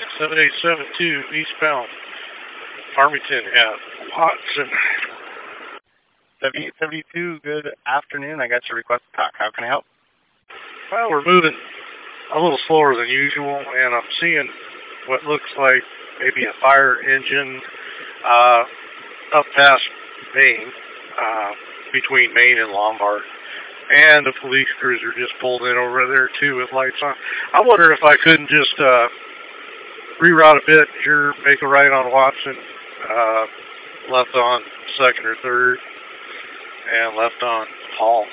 7872 eastbound, Farmington at Watson. 7872, good afternoon. I got your request to talk. How can I help? Well, we're moving a little slower than usual, and I'm seeing what looks like maybe a fire engine up past Maine, between Maine and Lombard. And the police cruiser just pulled in over there, too, with lights on. I wonder if I couldn't just reroute a bit here, make a right on Watson, left on 2nd or 3rd, and left on Hall.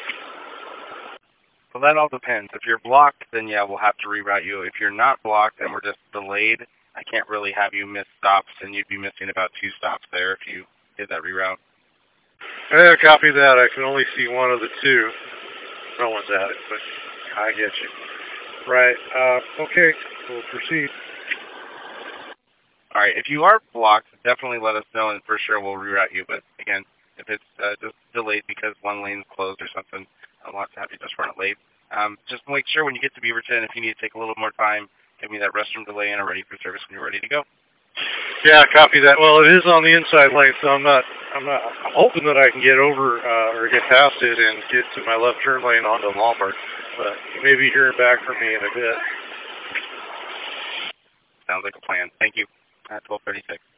Well, that all depends. If you're blocked, then yeah, we'll have to reroute you. If you're not blocked and we're just delayed, I can't really have you miss stops, and you'd be missing about 2 stops there if you did that reroute. Yeah, copy that. I can only see one of the 2. No one's at it, but I get you. Right. Okay, we'll proceed. All right, if you are blocked, definitely let us know, and for sure we'll reroute you. But again, if it's just delayed because one lane's closed or something, I'm not happy to just run it late. Just make sure when you get to Beaverton, if you need to take a little more time, give me that restroom delay and are ready for service when you're ready to go. Yeah, copy that. Well, it is on the inside lane, so I'm hoping that I can get over or get past it and get to my left turn lane onto Lombard. But you may be hearing back from me in a bit. Sounds like a plan. Thank you. At 12:36.